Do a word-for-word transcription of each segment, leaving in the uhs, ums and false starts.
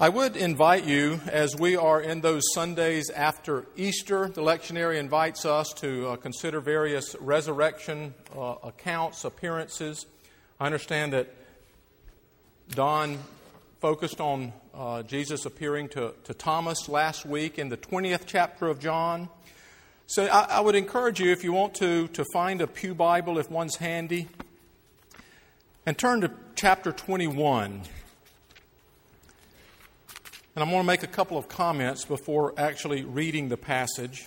I would invite you, as we are in those Sundays after Easter, the lectionary invites us to uh, consider various resurrection uh, accounts, appearances. I understand that Don focused on uh, Jesus appearing to, to Thomas last week in the twentieth chapter of John. So I, I would encourage you, if you want to, to find a pew Bible if one's handy, and turn to chapter twenty-one. And I'm going to make a couple of comments before actually reading the passage.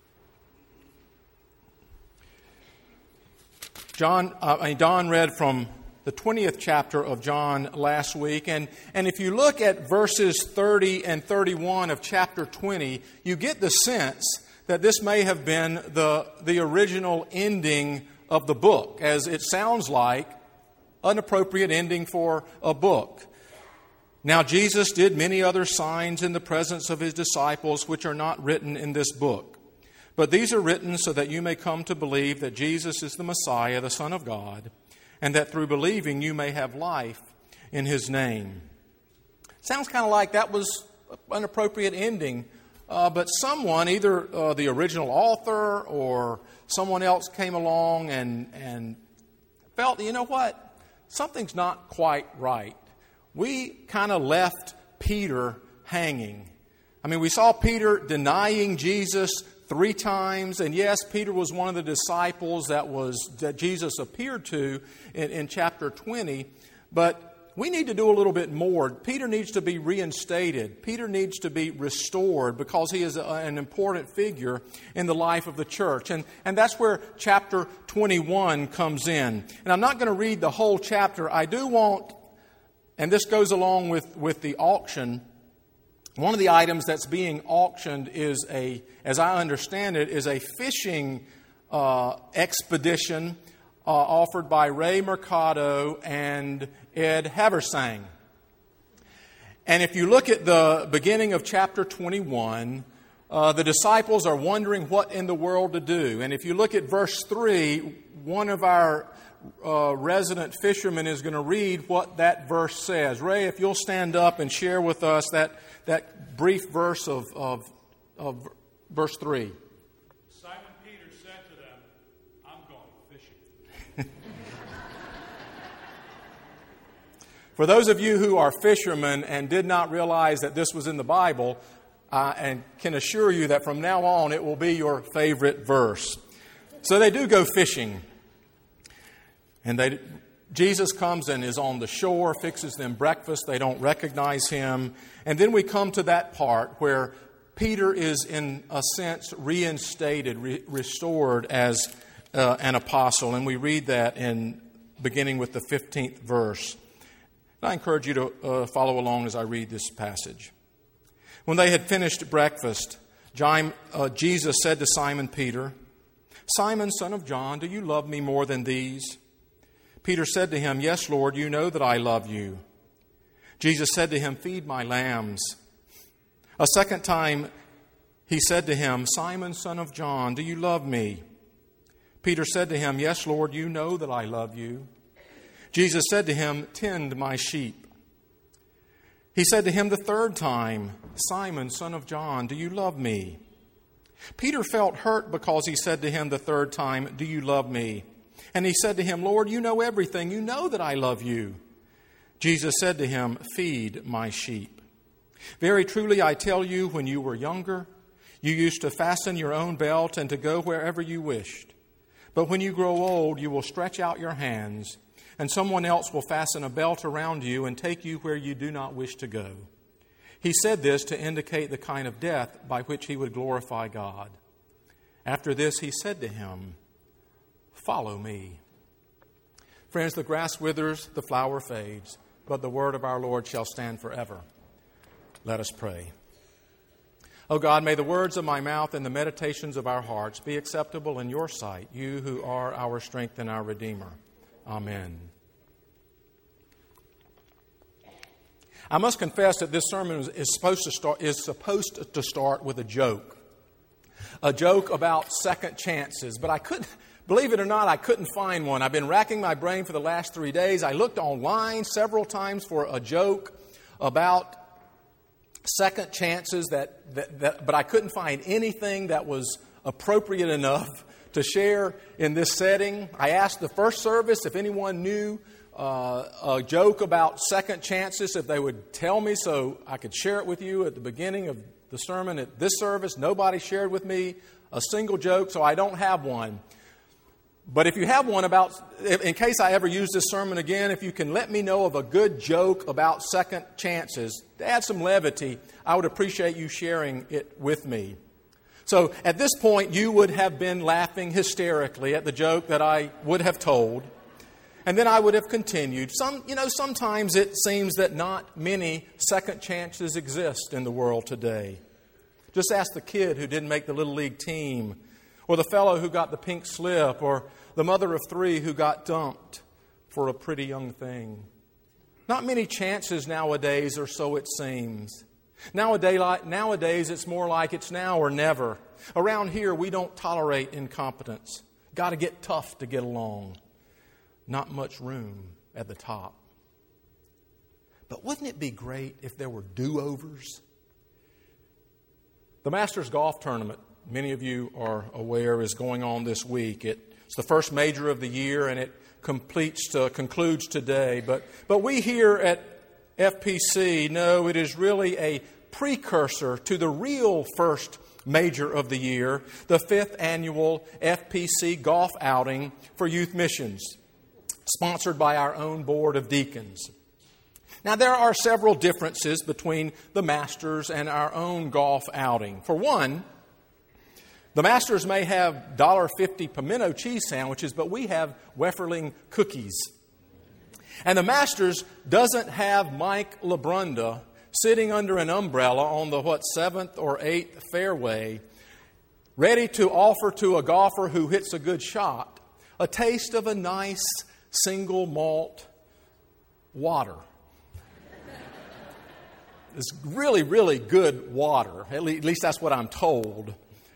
John, uh, I mean, Don read from the twentieth chapter of John last week. And, and if you look at verses thirty and thirty-one of chapter twenty, you get the sense that this may have been the, the original ending of the book, as it sounds like an appropriate ending for a book. Now Jesus did many other signs in the presence of his disciples, which are not written in this book. But these are written so that you may come to believe that Jesus is the Messiah, the Son of God, and that through believing you may have life in his name. Sounds kind of like that was an appropriate ending, uh, but someone, either uh, the original author or someone else came along and, and felt, you know what, something's not quite right. We kind of left Peter hanging. I mean, we saw Peter denying Jesus three times. And yes, Peter was one of the disciples that was that Jesus appeared to in, in chapter twenty. But we need to do a little bit more. Peter needs to be reinstated. Peter needs to be restored because he is a, an important figure in the life of the church. And, and that's where chapter twenty-one comes in. And I'm not going to read the whole chapter. I do want... And this goes along with, with the auction. One of the items that's being auctioned is a, as I understand it, is a fishing uh, expedition uh, offered by Ray Mercado and Ed Haversang. And if you look at the beginning of chapter twenty-one, uh, the disciples are wondering what in the world to do. And if you look at verse three, one of our Uh, resident fisherman is going to read what that verse says. Ray, if you'll stand up and share with us that, that brief verse of, of, of verse three. Simon Peter said to them, I'm going fishing. For those of you who are fishermen and did not realize that this was in the Bible, uh, and can assure you that from now on it will be your favorite verse. So they do go fishing. And they, Jesus comes and is on the shore, fixes them breakfast. They don't recognize him. And then we come to that part where Peter is, in a sense, reinstated, re- restored as uh, an apostle. And we read that in beginning with the fifteenth verse. And I encourage you to uh, follow along as I read this passage. When they had finished breakfast, John, uh, Jesus said to Simon Peter, Simon, son of John, do you love me more than these? Peter said to him, Yes, Lord, you know that I love you. Jesus said to him, Feed my lambs. A second time he said to him, Simon, son of John, do you love me? Peter said to him, Yes, Lord, you know that I love you. Jesus said to him, Tend my sheep. He said to him the third time, Simon, son of John, do you love me? Peter felt hurt because he said to him the third time, Do you love me? And he said to him, Lord, you know everything. You know that I love you. Jesus said to him, Feed my sheep. Very truly, I tell you, when you were younger, you used to fasten your own belt and to go wherever you wished. But when you grow old, you will stretch out your hands, and someone else will fasten a belt around you and take you where you do not wish to go. He said this to indicate the kind of death by which he would glorify God. After this, he said to him, Follow me. Friends, the grass withers, the flower fades, but the word of our Lord shall stand forever. Let us pray. O God, may the words of my mouth and the meditations of our hearts be acceptable in your sight, you who are our strength and our Redeemer. Amen. I must confess that this sermon is supposed to start, is supposed to start with a joke. A joke about second chances, but I couldn't... Believe it or not, I couldn't find one. I've been racking my brain for the last three days. I looked online several times for a joke about second chances that, that, that, but I couldn't find anything that was appropriate enough to share in this setting. I asked the first service if anyone knew uh, a joke about second chances, if they would tell me so I could share it with you at the beginning of the sermon at this service. Nobody shared with me a single joke, so I don't have one. But if you have one about, in case I ever use this sermon again, if you can let me know of a good joke about second chances, to add some levity, I would appreciate you sharing it with me. So at this point, you would have been laughing hysterically at the joke that I would have told. And then I would have continued. Some, you know, sometimes it seems that not many second chances exist in the world today. Just ask the kid who didn't make the Little League team, or the fellow who got the pink slip, or the mother of three who got dumped for a pretty young thing. Not many chances nowadays, or so it seems. Nowadays, nowadays, it's more like it's now or never. Around here, we don't tolerate incompetence. Got to get tough to get along. Not much room at the top. But wouldn't it be great if there were do-overs? The Masters Golf Tournament, many of you are aware, is going on this week. It's the first major of the year, and it completes uh, concludes today. But but we here at F P C know it is really a precursor to the real first major of the year, the fifth annual F P C golf outing for youth missions, sponsored by our own board of deacons. Now, there are several differences between the Masters and our own golf outing. For one, the Masters may have one dollar fifty pimento cheese sandwiches, but we have Wefferling cookies. And the Masters doesn't have Mike LaBrunda sitting under an umbrella on the, what, seventh or eighth fairway, ready to offer to a golfer who hits a good shot a taste of a nice single malt water. It's really, really good water. At least that's what I'm told.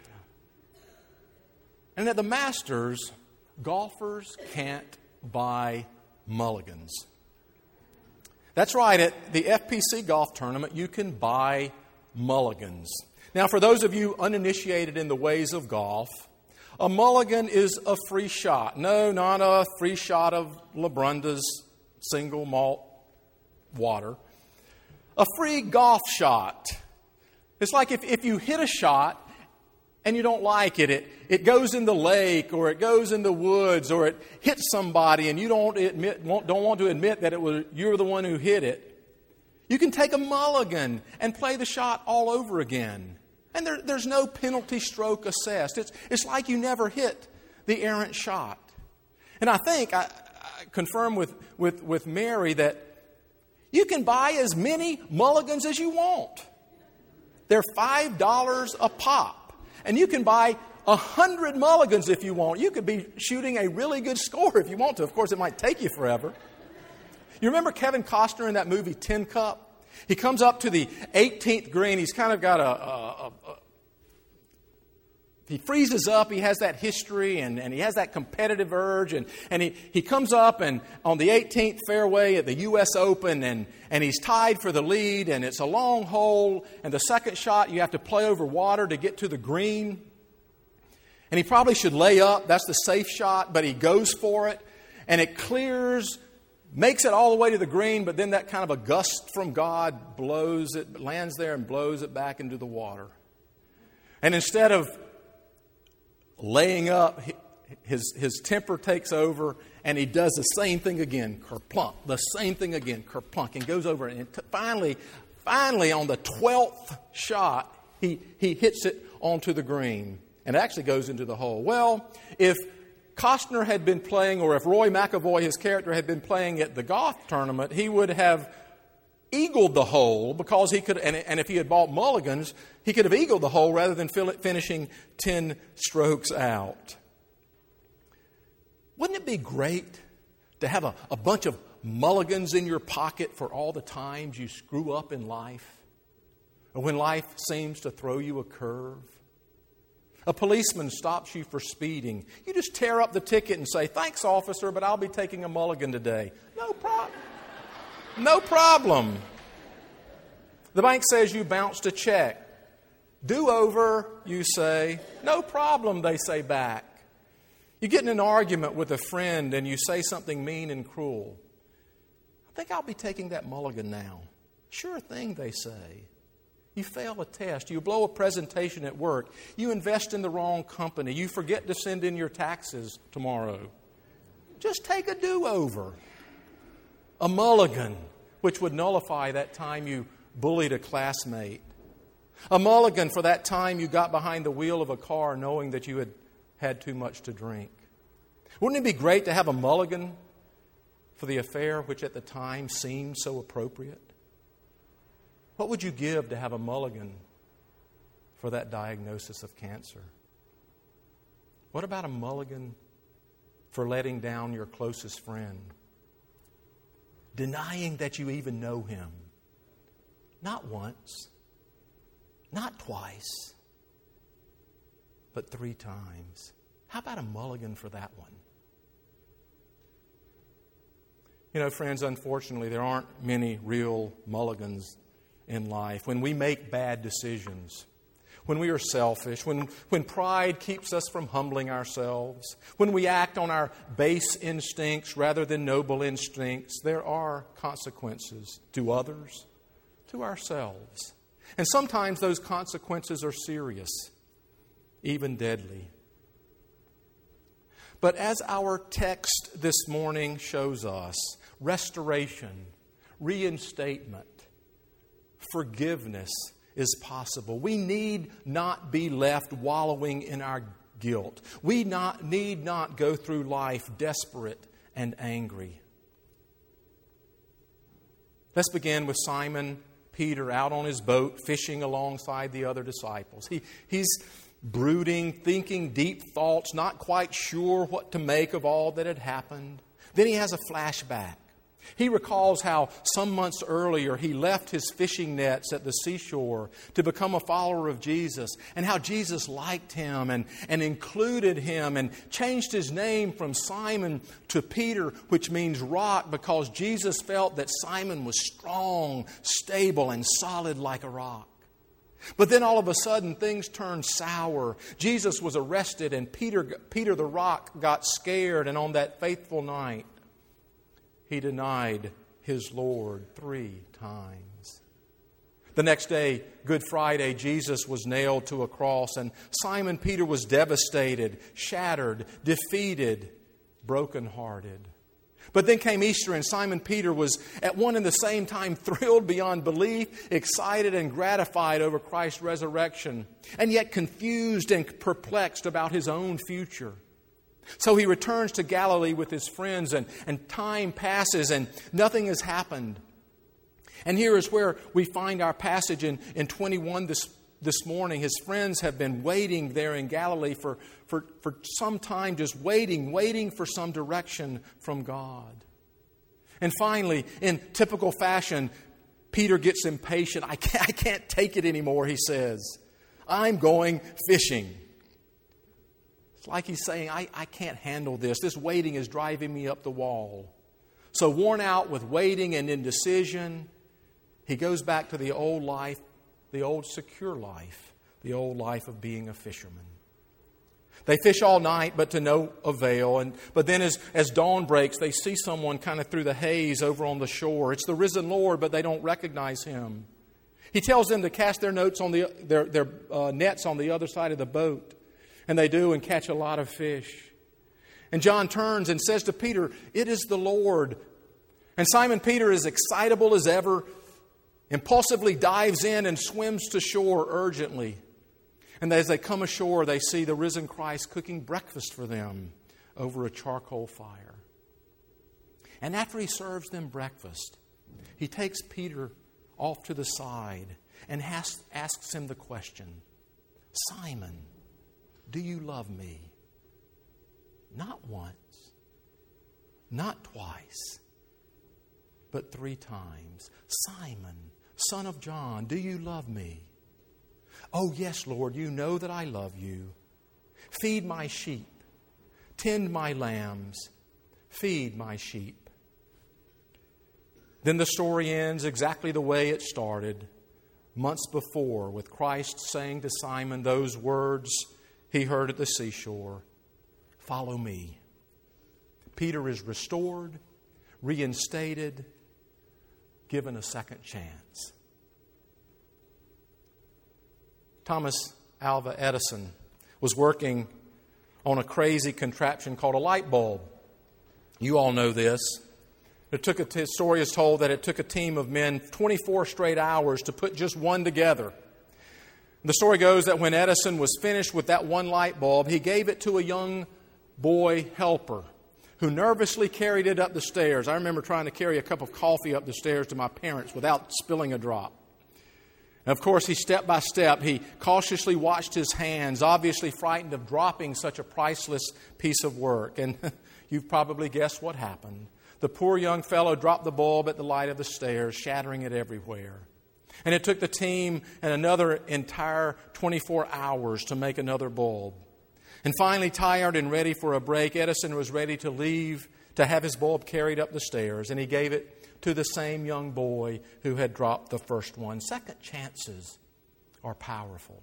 And at the Masters, golfers can't buy mulligans. That's right, at the F P C golf tournament, you can buy mulligans. Now, for those of you uninitiated in the ways of golf, a mulligan is a free shot. No, not a free shot of LaBrunda's single malt water. A free golf shot. It's like if, if you hit a shot and you don't like it, it, it goes in the lake or it goes in the woods or it hits somebody and you don't admit, don't want to admit that it was you're the one who hit it. You can take a mulligan and play the shot all over again. And there, there's no penalty stroke assessed. It's, it's like you never hit the errant shot. And I think, I, I confirm with, with, with Mary that you can buy as many mulligans as you want. They're five dollars a pop. And you can buy a hundred mulligans if you want. You could be shooting a really good score if you want to. Of course, it might take you forever. You remember Kevin Costner in that movie Tin Cup? He comes up to the eighteenth green. He's kind of got a... a, a, a he freezes up. He has that history and, and he has that competitive urge. And, and he, he comes up and on the eighteenth fairway at the U S Open and, and he's tied for the lead. And it's a long hole. And the second shot, you have to play over water to get to the green. And he probably should lay up. That's the safe shot. But he goes for it. And it clears, makes it all the way to the green. But then that kind of a gust from God blows it, lands there and blows it back into the water. And instead of laying up, his his temper takes over, and he does the same thing again, kerplunk, the same thing again, kerplunk, and goes over, and t- finally, finally on the twelfth shot, he, he hits it onto the green, and it actually goes into the hole. Well, if Costner had been playing, or if Roy McAvoy, his character, had been playing at the golf tournament, he would have eagled the hole because he could, and, and if he had bought mulligans, he could have eagled the hole rather than fill it, finishing ten strokes out. Wouldn't it be great to have a, a bunch of mulligans in your pocket for all the times you screw up in life? Or when life seems to throw you a curve? A policeman stops you for speeding. You just tear up the ticket and say, "Thanks, officer, but I'll be taking a mulligan today." No problem. No problem. The bank says you bounced a check. Do-over, you say. No problem, they say back. You get in an argument with a friend and you say something mean and cruel. I think I'll be taking that mulligan now. Sure thing, they say. You fail a test. You blow a presentation at work. You invest in the wrong company. You forget to send in your taxes tomorrow. Just take a do-over. A mulligan, which would nullify that time you bullied a classmate. A mulligan for that time you got behind the wheel of a car knowing that you had had too much to drink. Wouldn't it be great to have a mulligan for the affair which at the time seemed so appropriate? What would you give to have a mulligan for that diagnosis of cancer? What about a mulligan for letting down your closest friend? Denying that you even know him. Not once, not twice, but three times. How about a mulligan for that one? You know, friends, unfortunately, there aren't many real mulligans in life. When we make bad decisions, when we are selfish, when, when pride keeps us from humbling ourselves, when we act on our base instincts rather than noble instincts, there are consequences to others, to ourselves. And sometimes those consequences are serious, even deadly. But as our text this morning shows us, restoration, reinstatement, forgiveness is possible. We need not be left wallowing in our guilt. We not, need not go through life desperate and angry. Let's begin with Simon Peter out on his boat fishing alongside the other disciples. He, he's brooding, thinking deep thoughts, not quite sure what to make of all that had happened. Then he has a flashback. He recalls how some months earlier he left his fishing nets at the seashore to become a follower of Jesus, and how Jesus liked him and, and included him and changed his name from Simon to Peter, which means rock, because Jesus felt that Simon was strong, stable, and solid like a rock. But then all of a sudden things turned sour. Jesus was arrested and Peter, Peter the rock got scared, and on that faithful night, he denied his Lord three times. The next day, Good Friday, Jesus was nailed to a cross, and Simon Peter was devastated, shattered, defeated, brokenhearted. But then came Easter, and Simon Peter was at one and the same time thrilled beyond belief, excited and gratified over Christ's resurrection, and yet confused and perplexed about his own future. So he returns to Galilee with his friends, and, and time passes and nothing has happened. And here is where we find our passage in, in twenty-one this, this morning. His friends have been waiting there in Galilee for, for, for some time, just waiting, waiting for some direction from God. And finally, in typical fashion, Peter gets impatient. I can't, I can't take it anymore, he says. I'm going fishing. Like he's saying, I, I can't handle this. This waiting is driving me up the wall. So worn out with waiting and indecision, he goes back to the old life, the old secure life, the old life of being a fisherman. They fish all night, but to no avail. And but then as, as dawn breaks, they see someone kind of through the haze over on the shore. It's the risen Lord, but they don't recognize him. He tells them to cast their, notes on the, their, their uh, nets on the other side of the boat. And they do and catch a lot of fish. And John turns and says to Peter, "It is the Lord." And Simon Peter is excitable as ever, impulsively dives in and swims to shore urgently. And as they come ashore, they see the risen Christ cooking breakfast for them over a charcoal fire. And after he serves them breakfast, he takes Peter off to the side and has, asks him the question, "Simon, do you love me?" Not once, not twice, but three times. "Simon, son of John, do you love me?" "Oh, yes, Lord, you know that I love you. Feed my sheep, tend my lambs, feed my sheep." Then the story ends exactly the way it started. months before with Christ saying to Simon those words he heard at the seashore, "Follow me." Peter is restored, reinstated, given a second chance. Thomas Alva Edison was working on a crazy contraption called a light bulb. You all know this. It took a t- story is told that it took a team of men twenty-four straight hours to put just one together. The story goes that when Edison was finished with that one light bulb, he gave it to a young boy helper who nervously carried it up the stairs. I remember trying to carry a cup of coffee up the stairs to my parents without spilling a drop. And of course, he step by step, he cautiously watched his hands, obviously frightened of dropping such a priceless piece of work. And you've probably guessed what happened. The poor young fellow dropped the bulb at the light of the stairs, shattering it everywhere. And it took the team and another entire twenty-four hours to make another bulb. And finally, tired and ready for a break, Edison was ready to leave to have his bulb carried up the stairs. And he gave it to the same young boy who had dropped the first one. Second chances are powerful.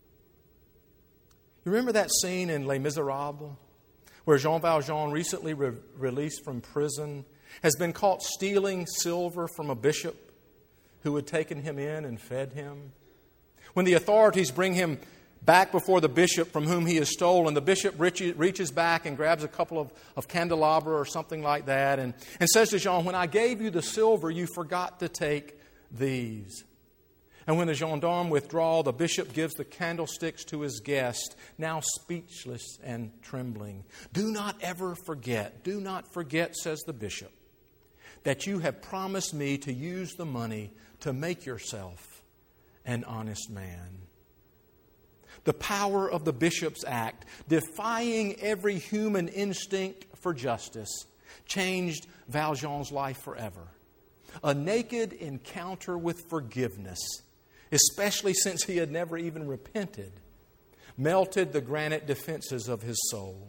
You remember that scene in Les Miserables where Jean Valjean, recently re- released from prison, has been caught stealing silver from a bishop who had taken him in and fed him? When the authorities bring him back before the bishop from whom he has stolen, the bishop reaches back and grabs a couple of, of candelabra or something like that and, and says to Jean, "When I gave you the silver, you forgot to take these." And when the gendarme withdraw, the bishop gives the candlesticks to his guest, now speechless and trembling. "Do not ever forget, do not forget," says the bishop, "that you have promised me to use the money to make yourself an honest man." The power of the bishop's act, defying every human instinct for justice, changed Valjean's life forever. A naked encounter with forgiveness, especially since he had never even repented, melted the granite defenses of his soul.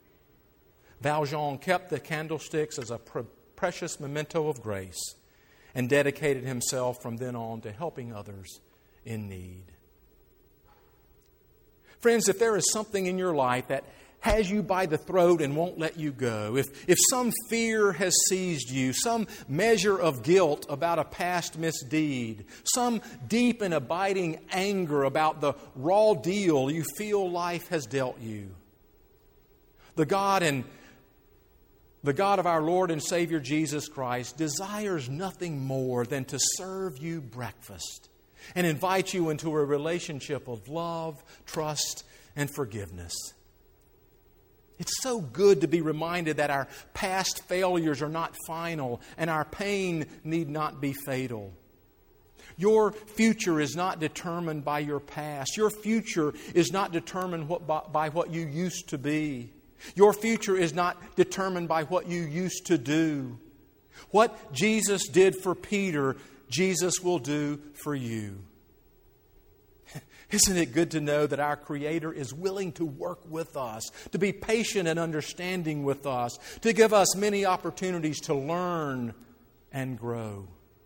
Valjean kept the candlesticks as a pre- precious memento of grace and dedicated himself from then on to helping others in need. Friends, if there is something in your life that has you by the throat and won't let you go, if, if some fear has seized you, some measure of guilt about a past misdeed, some deep and abiding anger about the raw deal you feel life has dealt you, the God and the God of our Lord and Savior Jesus Christ desires nothing more than to serve you breakfast and invite you into a relationship of love, trust, and forgiveness. It's so good to be reminded that our past failures are not final and our pain need not be fatal. Your future is not determined by your past. Your future is not determined what, by, by what you used to be. Your future is not determined by what you used to do. What Jesus did for Peter, Jesus will do for you. Isn't it good to know that our Creator is willing to work with us, to be patient and understanding with us, to give us many opportunities to learn and grow?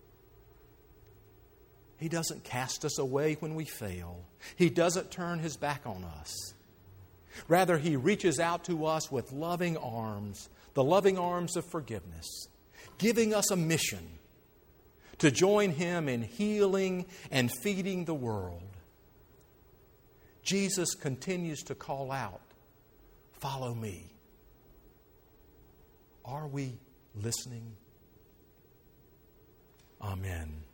He doesn't cast us away when we fail. He doesn't turn His back on us. Rather, He reaches out to us with loving arms, the loving arms of forgiveness, giving us a mission to join Him in healing and feeding the world. Jesus continues to call out, "Follow me." Are we listening? Amen.